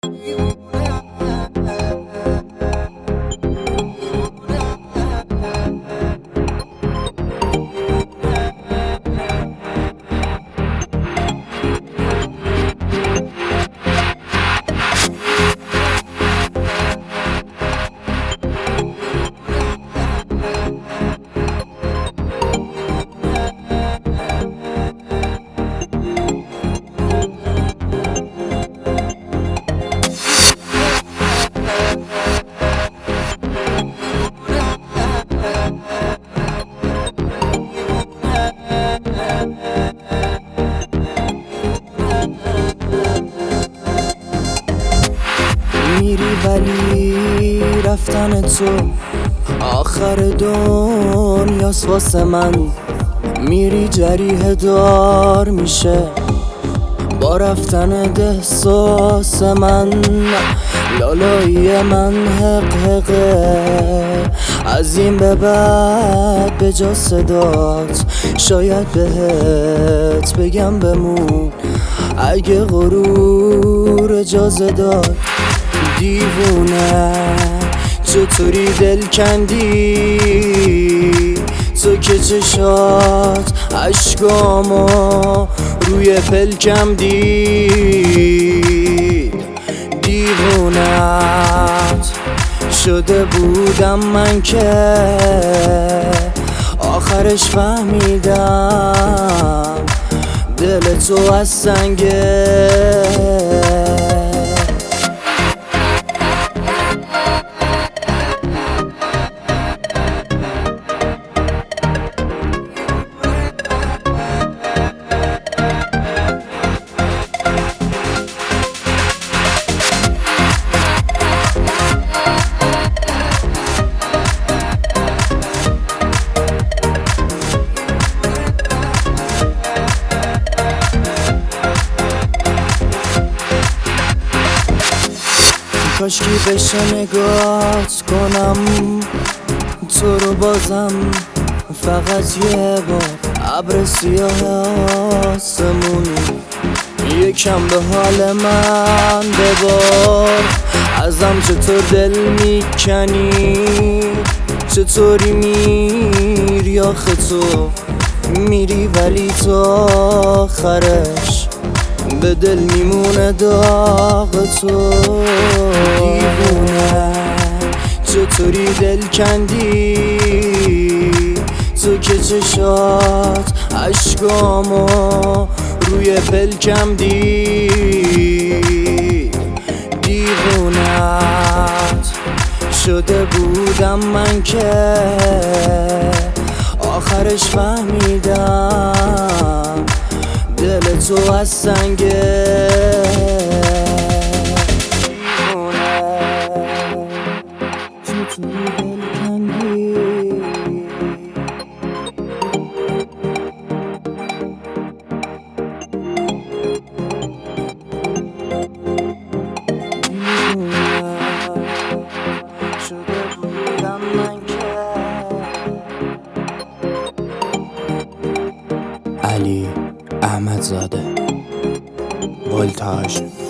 میری ولی رفتن تو آخر دنیاست واسه من. میری جریحه دار میشه با رفتن احساس من. لالایی من حق حقه از این به بعد به جا صدات شاید بهت بگم بمون اگه غرور اجازه داد. دیوونه چطوری دل کندی تو که چشات عشقامو روی پلکم دید. دیوونت شده بودم من که آخرش فهمیدم دل تو از سنگه. کاشکی بشه نگات کنم تو رو بازم فقط یه بار. ابر سیاه آسمونی یکم به حال من ببار. ازم چطور دل میکنی چطوری میری آخه تو میری ولی تا آخرش به دل میمونه داغ تو. دیوونه چطوری دل کندی تو که چشات عشقامو روی پلکم دید. دیوونت شده بودم من که آخرش فهمیدم دل تو از سنگه. علی احمدزاده، ولتاژ.